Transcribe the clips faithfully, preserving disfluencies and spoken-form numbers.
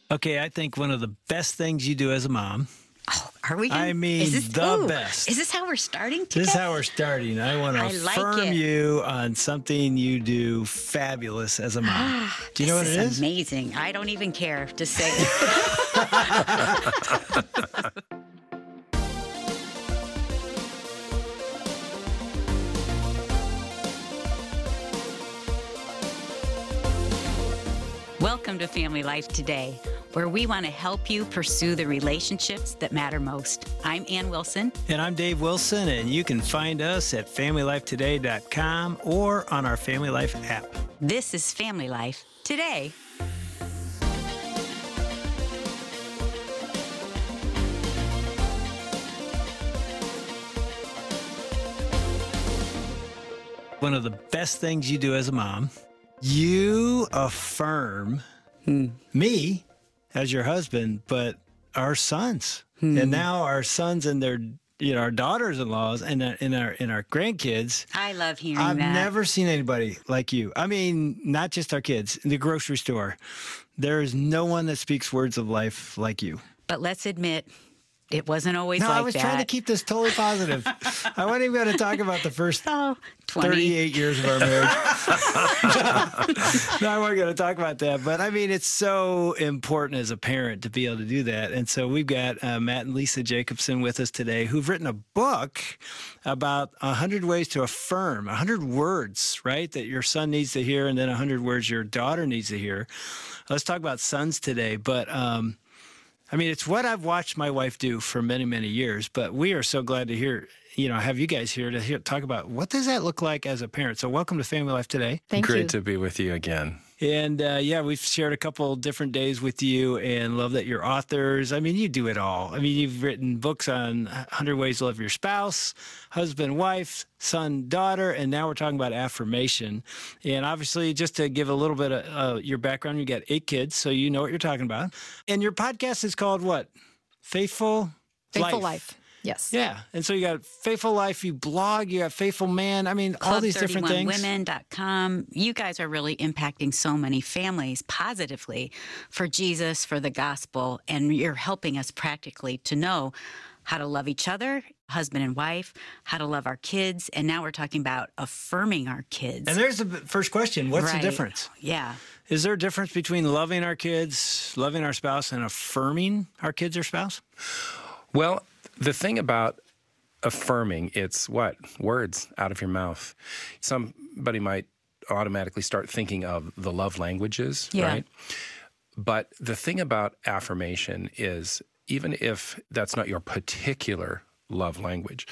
Okay, I think one of the best things you do as a mom. Oh, are we gonna, I mean, is this, the ooh, best. Is this how we're starting today? This is how we're starting. I want to I like affirm it. you on something you do fabulous as a mom. Ah, Do you know what this it is is? amazing. I don't even care to say it. Welcome to Family Life Today, where we want to help you pursue the relationships that matter most. I'm Ann Wilson. And I'm Dave Wilson, and you can find us at family life today dot com or on our Family Life app. This is Family Life Today. One of the best things you do as a mom, you affirm Hmm. me as your husband, but our sons. Hmm. And now our sons and their, you know, our daughters-in-laws and our, and our, and our grandkids. I love hearing I've that. never seen anybody like you. I mean, not just our kids. In the grocery store, there is no one that speaks words of life like you. But let's admit, it wasn't always No, like that. I was trying to keep this totally positive. I wasn't even going to talk about the first oh, twenty thirty-eight years of our marriage. no, I wasn't going to talk about that. But I mean, it's so important as a parent to be able to do that. And so we've got uh, Matt and Lisa Jacobson with us today, who've written a book about one hundred ways to affirm, one hundred words, right, that your son needs to hear, and then one hundred words your daughter needs to hear. Let's talk about sons today. But, um, I mean, it's what I've watched my wife do for many, many years, but we are so glad to hear, you know, have you guys here to hear, talk about what does that look like as a parent. So welcome to Family Life Today. Thank Great you. to be with you again. And uh, yeah, we've shared a couple different days with you and love that you're authors. I mean, you do it all. I mean, you've written books on one hundred ways to love your spouse, husband, wife, son, daughter, and now we're talking about affirmation. And obviously, just to give a little bit of uh, your background, you got eight kids, so you know what you're talking about. And your podcast is called what? Faithful Faithful Life. Life. Yes. Yeah. And so you got Faithful Life, you blog, you got Faithful Man. I mean, all these different things. club thirty-one women dot com. You guys are really impacting so many families positively for Jesus, for the gospel, and you're helping us practically to know how to love each other, husband and wife, how to love our kids, and now we're talking about affirming our kids. And there's the first question. What's Right. the difference? Yeah. Is there a difference between loving our kids, loving our spouse, and affirming our kids or spouse? Well, the thing about affirming, it's what? Words out of your mouth. Somebody might automatically start thinking of the love languages, Yeah. right? But the thing about affirmation is, even if that's not your particular love language,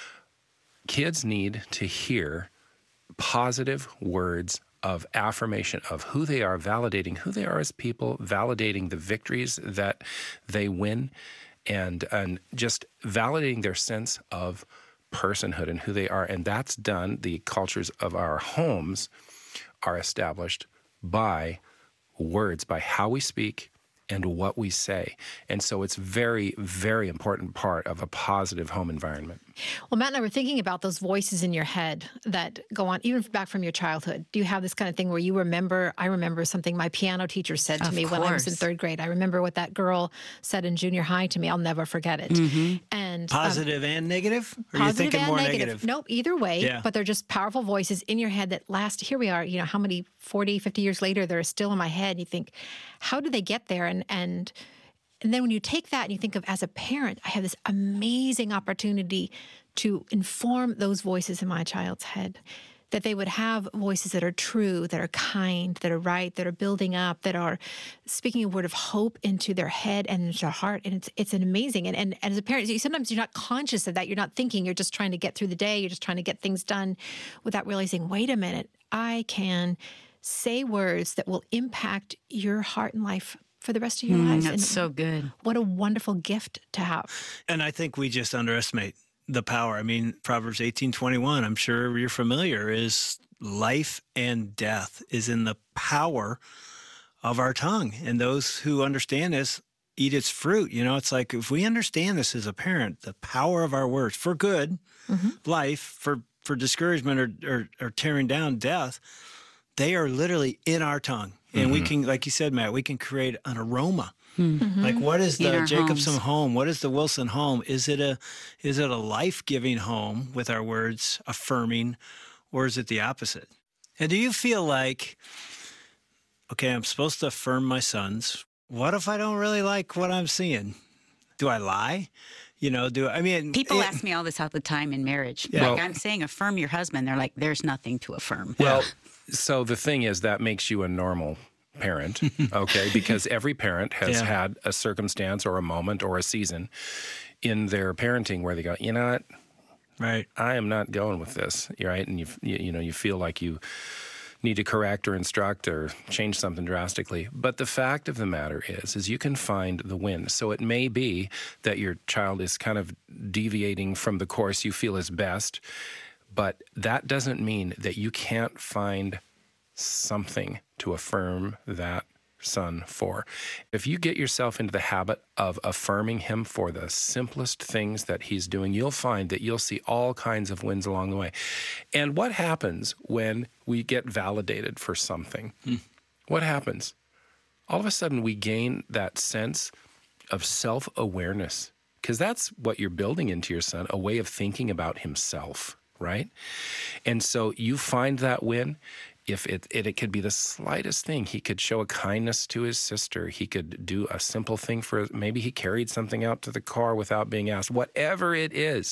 kids need to hear positive words of affirmation of who they are, validating who they are as people, validating the victories that they win, and and just validating their sense of personhood and who they are. And that's done, the cultures of our homes are established by words, by how we speak and what we say. And so it's very, very important part of a positive home environment. Well, Matt and I were thinking about those voices in your head that go on, even back from your childhood. Do you have this kind of thing where you remember, I remember something my piano teacher said to Of me when I was in course. third grade. I remember what that girl said in junior high to me. I'll never forget it. And um, Positive and negative? Or are you positive thinking and more negative. negative? Nope, either way. Yeah. But they're just powerful voices in your head that last, here we are, you know, how many, forty, fifty years later, they're still in my head. You think, how did they get there? And, and, and then when you take that and you think of, as a parent, I have this amazing opportunity to inform those voices in my child's head, that they would have voices that are true, that are kind, that are right, that are building up, that are speaking a word of hope into their head and into their heart. And it's it's an amazing. And, and, and as a parent, sometimes you're not conscious of that. You're not thinking. You're just trying to get through the day. You're just trying to get things done without realizing, wait a minute, I can say words that will impact your heart and life for the rest of your Mm, life. that's And so good. what a wonderful gift to have. And I think we just underestimate the power. I mean, Proverbs eighteen twenty-one, I'm sure you're familiar, is life and death is in the power of our tongue. And those who understand this eat its fruit. You know, it's like if we understand this as a parent, the power of our words for good, Mm-hmm. life, for, for discouragement or, or, or tearing down death, they are literally in our tongue. And mm-hmm. we can, like you said, Matt, we can create an aroma. Mm-hmm. Like, what is the Jacobson homes. home? What is the Wilson home? Is it a is it a life-giving home with our words affirming, or is it the opposite? And do you feel like, okay, I'm supposed to affirm my sons. What if I don't really like what I'm seeing? Do I lie? You know, do I mean... People it, ask me all this all the time in marriage. Yeah. Like, Well, I'm saying affirm your husband. They're like, there's nothing to affirm. Well, so the thing is, that makes you a normal parent, okay? Because every parent has Yeah. had a circumstance or a moment or a season in their parenting where they go, you know what, Right. I am not going with this, right? And you, you, you know, you feel like you need to correct or instruct or change something drastically. But the fact of the matter is, is you can find the win. So it may be that your child is kind of deviating from the course you feel is best, but that doesn't mean that you can't find something to affirm that son for. If you get yourself into the habit of affirming him for the simplest things that he's doing, you'll find that you'll see all kinds of wins along the way. And what happens when we get validated for something? Hmm. What happens? All of a sudden we gain that sense of self-awareness, because that's what you're building into your son, a way of thinking about himself, right? And so you find that win. If it, it it could be the slightest thing. He could show a kindness to his sister. He could do a simple thing for, maybe he carried something out to the car without being asked. Whatever it is,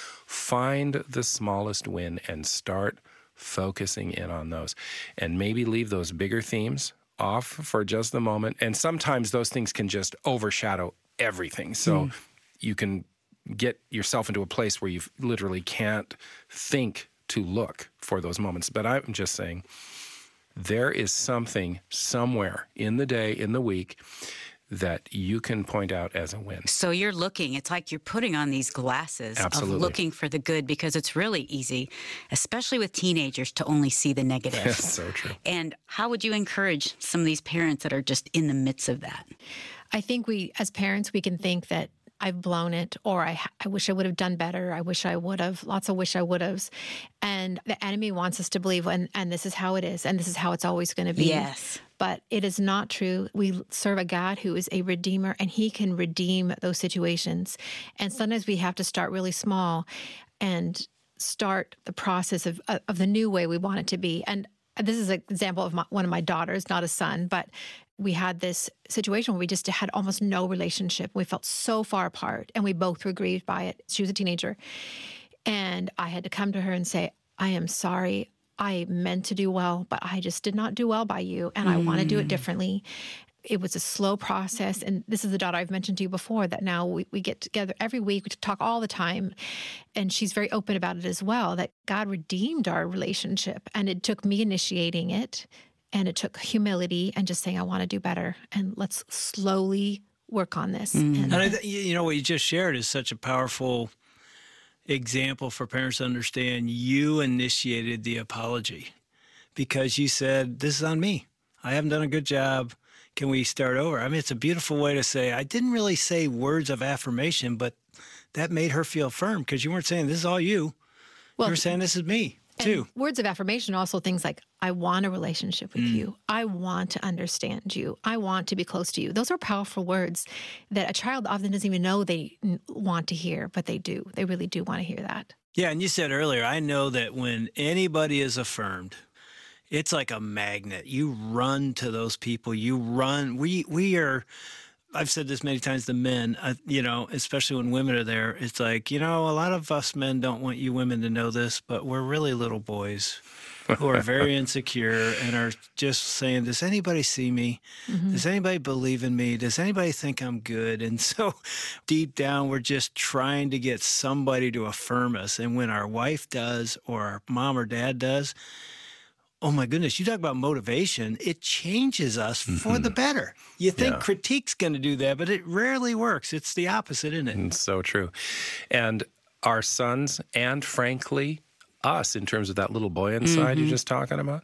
find the smallest win and start focusing in on those. And maybe leave those bigger themes off for just the moment. And sometimes those things can just overshadow everything. So mm. you can get yourself into a place where you literally can't think to look for those moments. But I'm just saying, there is something somewhere in the day, in the week, that you can point out as a win. So you're looking, it's like you're putting on these glasses Absolutely. of looking for the good, because it's really easy, especially with teenagers, to only see the negative. That's so true. And how would you encourage some of these parents that are just in the midst of that? I think we, as parents, we can think that I've blown it, or I, I wish I would have done better. I wish I would have, lots of wish I would have. And the enemy wants us to believe, and, and this is how it is, and this is how it's always going to be. Yes. But it is not true. We serve a God who is a redeemer, and he can redeem those situations. And sometimes we have to start really small and start the process of, of the new way we want it to be. And this is an example of my, one of my daughters, not a son, but we had this situation where we just had almost no relationship. We felt so far apart, and we both were grieved by it. She was a teenager. And I had to come to her and say, I am sorry. I meant to do well, but I just did not do well by you, and mm. I want to do it differently. It was a slow process. And this is the daughter I've mentioned to you before, that now we, we get together every week. We talk all the time. And she's very open about it as well, that God redeemed our relationship. And it took me initiating it. And it took humility and just saying, I want to do better. And let's slowly work on this. Mm. And, And I th- you know, what you just shared is such a powerful example for parents to understand. You initiated the apology because you said, this is on me. I haven't done a good job. Can we start over? I mean, it's a beautiful way to say, I didn't really say words of affirmation, but that made her feel firm, because you weren't saying, this is all you. well, you were saying, this is me, too. And words of affirmation are also things like, I want a relationship with Mm. you. I want to understand you. I want to be close to you. Those are powerful words that a child often doesn't even know they n- want to hear, but they do. They really do want to hear that. Yeah, and you said earlier, I know that when anybody is affirmed, it's like a magnet. You run to those people. You run. We we are, I've said this many times to men, uh, you know, especially when women are there, it's like, you know, a lot of us men don't want you women to know this, but we're really little boys who are very insecure and are just saying, does anybody see me? Mm-hmm. Does anybody believe in me? Does anybody think I'm good? And so deep down, we're just trying to get somebody to affirm us. And when our wife does, or our mom or dad does, oh my goodness, you talk about motivation, it changes us mm-hmm. for the better. You think yeah. critique's going to do that, but it rarely works. It's the opposite, isn't it? It's so true. And our sons, and frankly, us, in terms of that little boy inside mm-hmm. you're just talking about,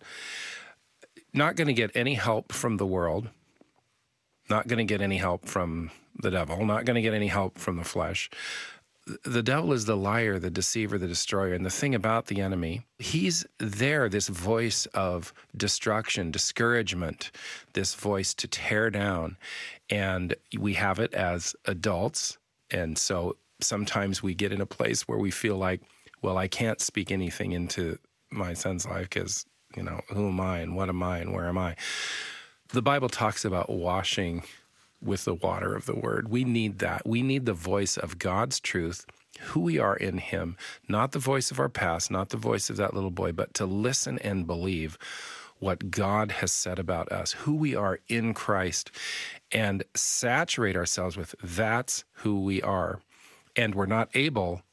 not going to get any help from the world, not going to get any help from the devil, not going to get any help from the flesh. the devil is the liar, the deceiver, the destroyer. And the thing about the enemy, he's there, this voice of destruction, discouragement, this voice to tear down. And we have it as adults. And so sometimes we get in a place where we feel like, well, I can't speak anything into my son's life because, you know, who am I and what am I and where am I? The Bible talks about washing with the water of the word. We need that. We need the voice of God's truth, who we are in him, not the voice of our past, not the voice of that little boy, but to listen and believe what God has said about us, who we are in Christ, and saturate ourselves with that's who we are. And we're not able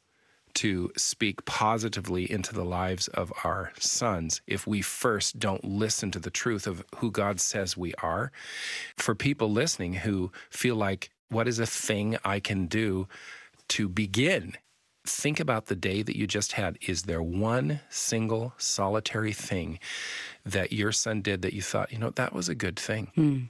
to speak positively into the lives of our sons if we first don't listen to the truth of who God says we are. For people listening who feel like, what is a thing I can do to begin? Think about the day that you just had. Is there one single solitary thing that your son did that you thought, you know, that was a good thing? Mm.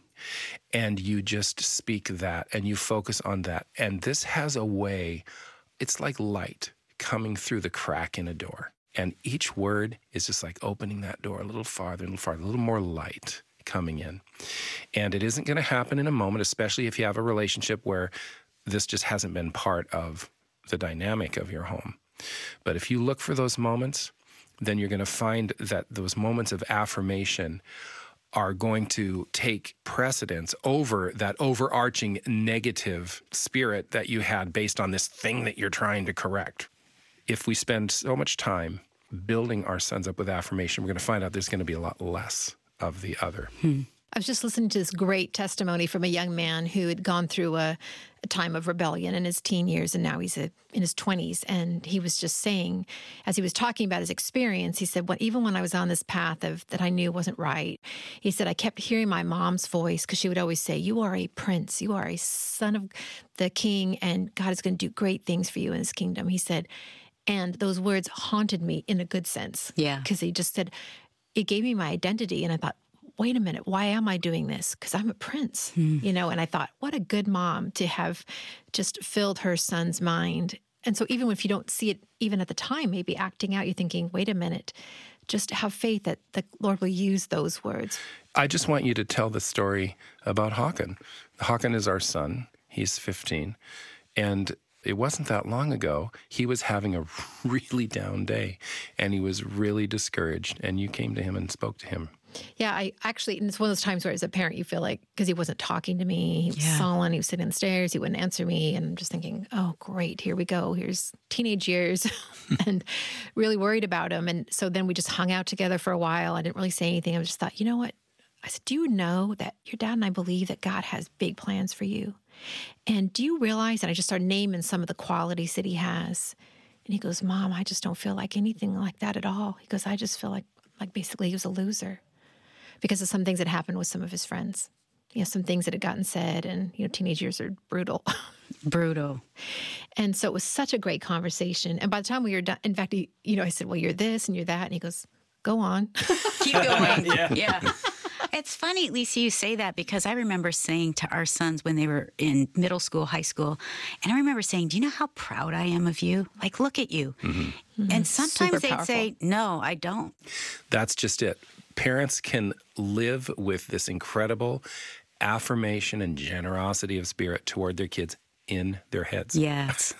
And you just speak that and you focus on that. And this has a way, it's like light coming through the crack in a door. And each word is just like opening that door a little farther, a little farther, a little more light coming in. And it isn't going to happen in a moment, especially if you have a relationship where this just hasn't been part of the dynamic of your home. But if you look for those moments, then you're going to find that those moments of affirmation are going to take precedence over that overarching negative spirit that you had based on this thing that you're trying to correct. If we spend so much time building our sons up with affirmation, we're going to find out there's going to be a lot less of the other. Hmm. I was just listening to this great testimony from a young man who had gone through a, a time of rebellion in his teen years, and now he's a, in his twenties. And he was just saying, as he was talking about his experience, he said, well, even when I was on this path of that I knew wasn't right, he said, I kept hearing my mom's voice because she would always say, you are a prince, you are a son of the king, and God is going to do great things for you in his kingdom. He said, and those words haunted me in a good sense. Yeah. Because he just said, it gave me my identity. And I thought, wait a minute, why am I doing this? Because I'm a prince, hmm. you know? And I thought, what a good mom to have just filled her son's mind. And so even if you don't see it, even at the time, maybe acting out, you're thinking, wait a minute, just have faith that the Lord will use those words. I just want you to tell the story about Håkan. Håkan is our son. He's fifteen. And it wasn't that long ago, he was having a really down day, and he was really discouraged, and you came to him and spoke to him. Yeah, I actually, and it's one of those times where as a parent, you feel like, because he wasn't talking to me, he was yeah. sullen, he was sitting on the stairs, he wouldn't answer me, and I'm just thinking, oh, great, here we go, here's teenage years, and really worried about him. And so then we just hung out together for a while. I didn't really say anything. I just thought, you know what? I said, do you know that your dad and I believe that God has big plans for you? And do you realize, and I just started naming some of the qualities that he has. And he goes, Mom, I just don't feel like anything like that at all. He goes, I just feel like, like basically he was a loser because of some things that happened with some of his friends. You know, some things that had gotten said, and, you know, teenage years are brutal. Brutal. And so it was such a great conversation. And by the time we were done, in fact, he, you know, I said, well, you're this and you're that. And he goes, go on. Keep going. yeah. yeah. It's funny, Lisa, you say that, because I remember saying to our sons when they were in middle school, high school, and I remember saying, do you know how proud I am of you? Like, look at you. Mm-hmm. Mm-hmm. And sometimes Super they'd powerful. say, no, I don't. That's just it. Parents can live with this incredible affirmation and generosity of spirit toward their kids in their heads. Yes.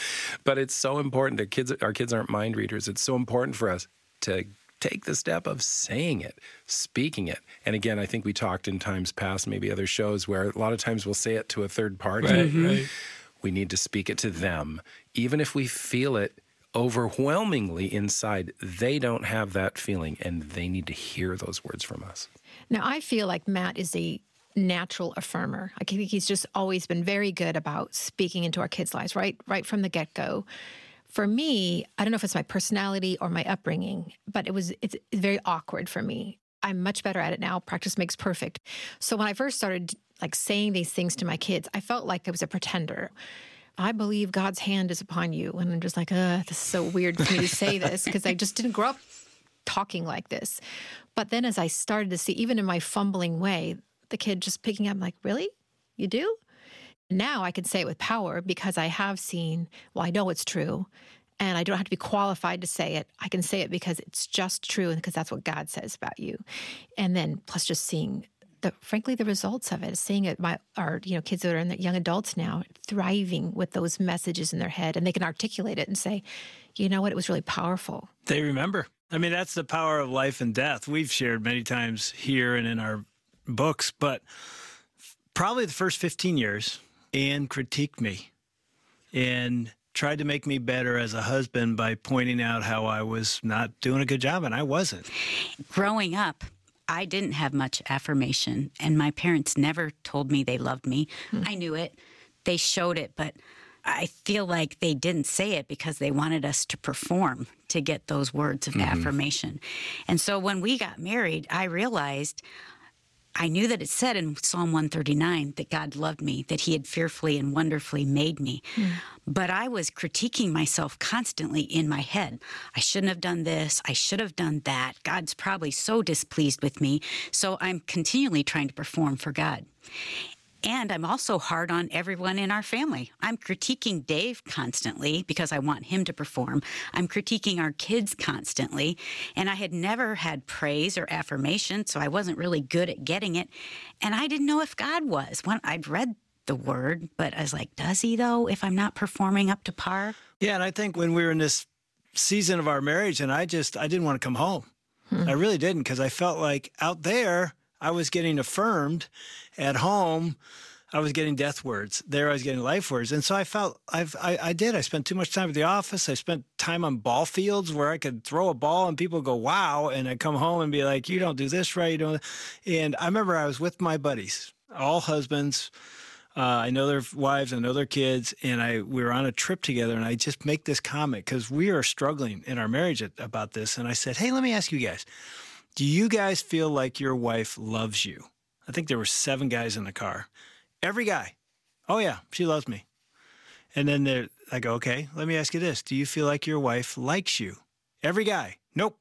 But it's so important that kids, our kids aren't mind readers. It's so important for us to take the step of saying it, speaking it. And again, I think we talked in times past, maybe other shows, where a lot of times we'll say it to a third party. Right, right. We need to speak it to them. Even if we feel it overwhelmingly inside, they don't have that feeling, and they need to hear those words from us. Now, I feel like Matt is a natural affirmer. I think he's just always been very good about speaking into our kids' lives, right, right from the get-go. For me, I don't know if it's my personality or my upbringing, but it was it's very awkward for me. I'm much better at it now. Practice makes perfect. So when I first started like saying these things to my kids, I felt like I was a pretender. I believe God's hand is upon you. And I'm just like, uh, this is so weird for me to say this, because I just didn't grow up talking like this. But then as I started to see, even in my fumbling way, the kid just picking up, like, really? You do? Now I can say it with power because I have seen, well, I know it's true, and I don't have to be qualified to say it. I can say it because it's just true and because that's what God says about you. And then plus just seeing the, frankly, the results of it, seeing it, my, our, you know, kids that are in the young adults now thriving with those messages in their head, and they can articulate it and say, you know what, it was really powerful. They remember. I mean, that's the power of life and death. We've shared many times here and in our books, but probably the first fifteen years, Anne critiqued me and tried to make me better as a husband by pointing out how I was not doing a good job, and I wasn't. Growing up, I didn't have much affirmation, and my parents never told me they loved me. Hmm. I knew it. They showed it, but I feel like they didn't say it because they wanted us to perform to get those words of mm-hmm. affirmation. And so when we got married, I realized I knew that it said in Psalm one thirty-nine that God loved me, that he had fearfully and wonderfully made me. Mm. But I was critiquing myself constantly in my head. I shouldn't have done this. I should have done that. God's probably so displeased with me. So I'm continually trying to perform for God. And I'm also hard on everyone in our family. I'm critiquing Dave constantly because I want him to perform. I'm critiquing our kids constantly. And I had never had praise or affirmation, so I wasn't really good at getting it. And I didn't know if God was. When I'd read the word, but I was like, does he though, if I'm not performing up to par? Yeah, and I think when we were in this season of our marriage, and I just, I didn't want to come home. Hmm. I really didn't, because I felt like out there, I was getting affirmed. At home, I was getting death words. There, I was getting life words. And so I felt, I've, I, I did. I spent too much time at the office. I spent time on ball fields where I could throw a ball and people go, wow. And I'd come home and be like, you don't do this right. You don't. And I remember I was with my buddies, all husbands. Uh, I know their wives, I know their kids. And I we were on a trip together, and I just make this comment because we are struggling in our marriage at, about this. And I said, hey, let me ask you guys, do you guys feel like your wife loves you? I think there were seven guys in the car. Every guy. Oh, yeah, she loves me. And then there, I go, okay, let me ask you this. Do you feel like your wife likes you? Every guy. Nope.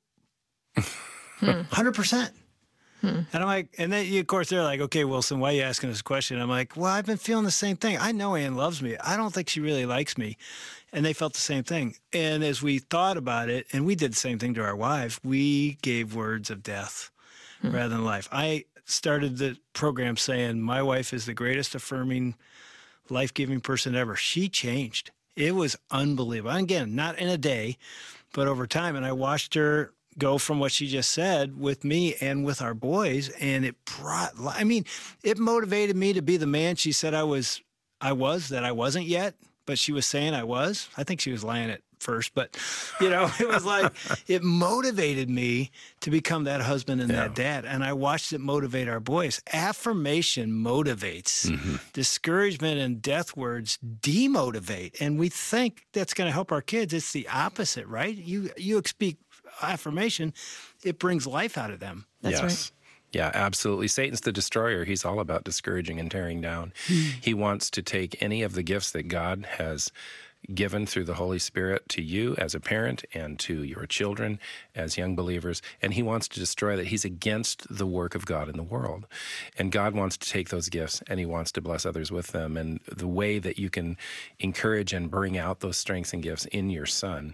one hundred percent. Hmm. And I'm like, and then, of course, they're like, okay, Wilson, why are you asking this question? I'm like, well, I've been feeling the same thing. I know Anne loves me. I don't think she really likes me. And they felt the same thing. And as we thought about it, and we did the same thing to our wives, we gave words of death hmm. rather than life. I started the program saying, my wife is the greatest affirming, life-giving person ever. She changed. It was unbelievable. And again, not in a day, but over time. And I watched her go from what she just said with me and with our boys. And it brought, I mean, it motivated me to be the man she said I was, I was, that I wasn't yet, but she was saying I was. I think she was lying at first, but you know, it was like, it motivated me to become that husband and yeah. that dad. And I watched it motivate our boys. Affirmation motivates. Mm-hmm. Discouragement and death words demotivate. And we think that's going to help our kids. It's the opposite, right? You, you speak affirmation, it brings life out of them. That's yes. right. Yeah, absolutely. Satan's the destroyer. He's all about discouraging and tearing down. He wants to take any of the gifts that God has given through the Holy Spirit to you as a parent and to your children as young believers, and he wants to destroy that. He's against the work of God in the world, and God wants to take those gifts and he wants to bless others with them. And the way that you can encourage and bring out those strengths and gifts in your son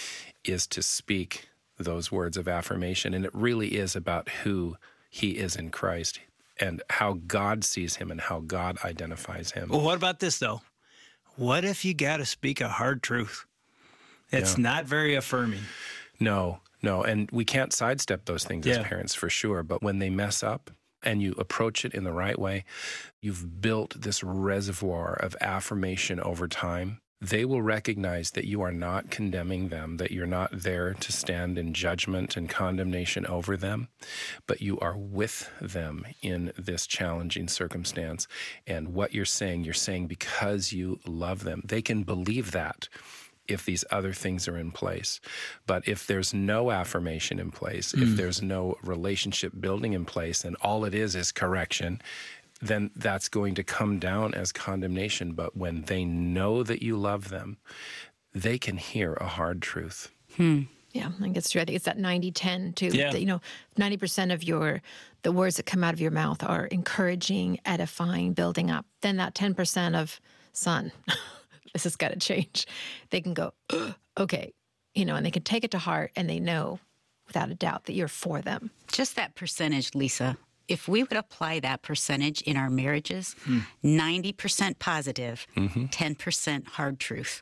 is to speak those words of affirmation, and it really is about who he is in Christ and how God sees him and how God identifies him. Well, what about this, though? What if you got to speak a hard truth? It's yeah. not very affirming. No, no. And we can't sidestep those things yeah. as parents for sure. But when they mess up and you approach it in the right way, you've built this reservoir of affirmation over time. They will recognize that you are not condemning them, that you're not there to stand in judgment and condemnation over them, but you are with them in this challenging circumstance. And what you're saying, you're saying because you love them. They can believe that if these other things are in place. But if there's no affirmation in place, mm. if there's no relationship building in place, and all it is is correction, then that's going to come down as condemnation. But when they know that you love them, they can hear a hard truth. Hmm. Yeah, I think it's true. I think it's that ninety ten too. Yeah. That, you know, ninety percent of your, the words that come out of your mouth are encouraging, edifying, building up. Then that ten percent of, son, this has got to change. They can go, okay, you know, and they can take it to heart, and they know without a doubt that you're for them. Just that percentage, Lisa. If we would apply that percentage in our marriages, hmm. ninety percent positive, mm-hmm. ten percent hard truth,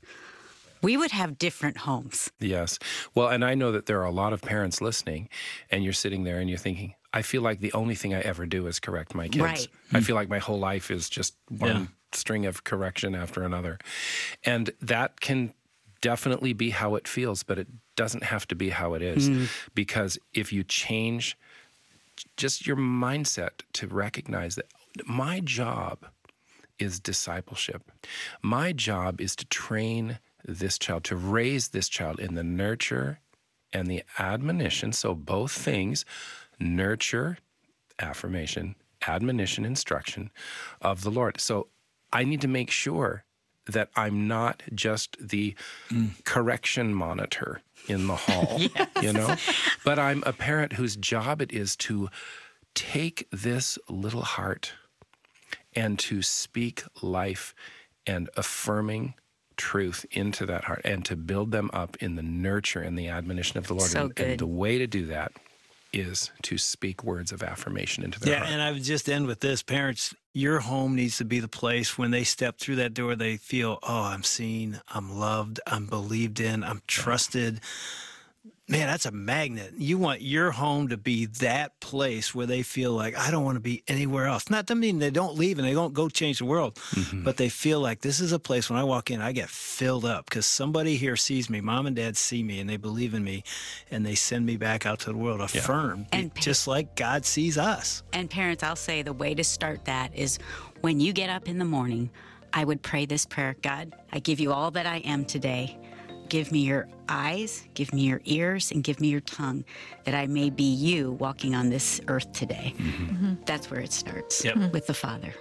we would have different homes. Yes. Well, and I know that there are a lot of parents listening, and you're sitting there and you're thinking, I feel like the only thing I ever do is correct my kids. Right. I feel like my whole life is just one Yeah. string of correction after another. And that can definitely be how it feels, but it doesn't have to be how it is. Mm. Because if you change just your mindset to recognize that my job is discipleship. My job is to train this child, to raise this child in the nurture and the admonition. So both things, nurture, affirmation, admonition, instruction of the Lord. So I need to make sure that I'm not just the mm. correction monitor in the hall, yes. you know, but I'm a parent whose job it is to take this little heart and to speak life and affirming truth into that heart and to build them up in the nurture and the admonition of the Lord. So and, good. and the way to do that is to speak words of affirmation into their yeah, heart. Yeah, and I would just end with this. Parents, your home needs to be the place when they step through that door, they feel, oh, I'm seen, I'm loved, I'm believed in, I'm trusted. Man, that's a magnet. You want your home to be that place where they feel like, I don't want to be anywhere else. Not to mean they don't leave and they don't go change the world, mm-hmm. but they feel like this is a place when I walk in, I get filled up because somebody here sees me. Mom and dad see me and they believe in me and they send me back out to the world affirmed, yeah. and just like God sees us. And parents, I'll say the way to start that is when you get up in the morning, I would pray this prayer. God, I give you all that I am today. Give me your eyes, give me your ears, and give me your tongue, that I may be you walking on this earth today. Mm-hmm. Mm-hmm. That's where it starts, yep. with the Father.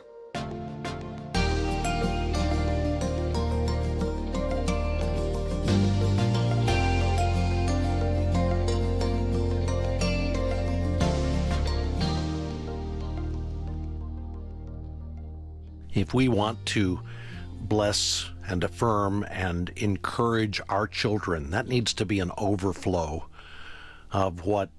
If we want to bless and affirm and encourage our children, that needs to be an overflow of what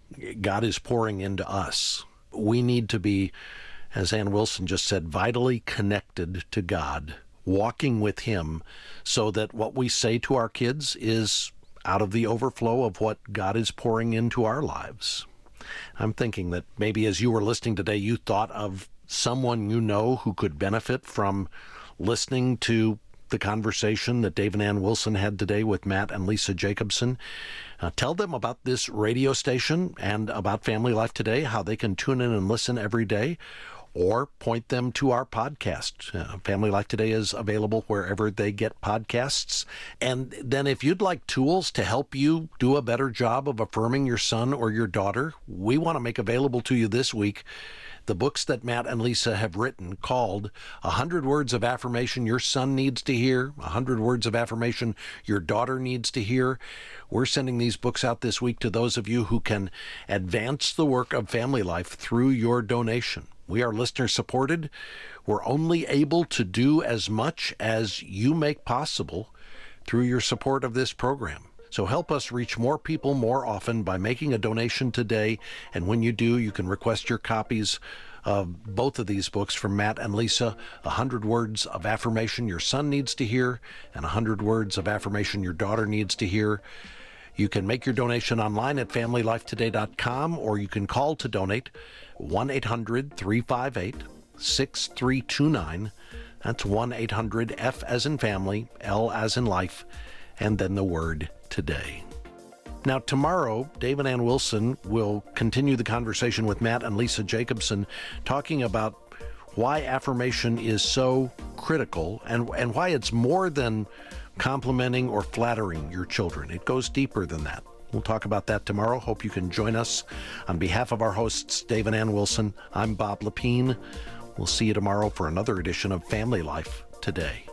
God is pouring into us. We need to be, as Ann Wilson just said, vitally connected to God, walking with Him, so that what we say to our kids is out of the overflow of what God is pouring into our lives. I'm thinking that maybe as you were listening today, you thought of someone you know who could benefit from listening to the conversation that Dave and Ann Wilson had today with Matt and Lisa Jacobson. Uh, tell them about this radio station and about Family Life Today, how they can tune in and listen every day, or point them to our podcast. Uh, Family Life Today is available wherever they get podcasts. And then if you'd like tools to help you do a better job of affirming your son or your daughter, we want to make available to you this week the books that Matt and Lisa have written called one hundred Words of Affirmation Your Son Needs to Hear, one hundred Words of Affirmation Your Daughter Needs to Hear. We're sending these books out this week to those of you who can advance the work of Family Life through your donation. We are listener supported. We're only able to do as much as you make possible through your support of this program. So help us reach more people more often by making a donation today. And when you do, you can request your copies of both of these books from Matt and Lisa, one hundred Words of Affirmation Your Son Needs to Hear, and one hundred Words of Affirmation Your Daughter Needs to Hear. You can make your donation online at family life today dot com, or you can call to donate one eight hundred three five eight six three two nine. That's one eight hundred F as in family, L as in life, and then the word today. Now, tomorrow, Dave and Ann Wilson will continue the conversation with Matt and Lisa Jacobson, talking about why affirmation is so critical and, and why it's more than complimenting or flattering your children. It goes deeper than that. We'll talk about that tomorrow. Hope you can join us. On behalf of our hosts, Dave and Ann Wilson, I'm Bob Lepine. We'll see you tomorrow for another edition of Family Life Today.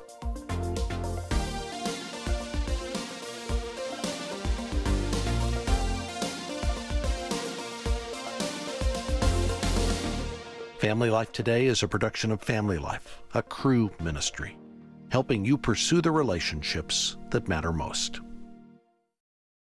Family Life Today is a production of Family Life, a Cru ministry, helping you pursue the relationships that matter most.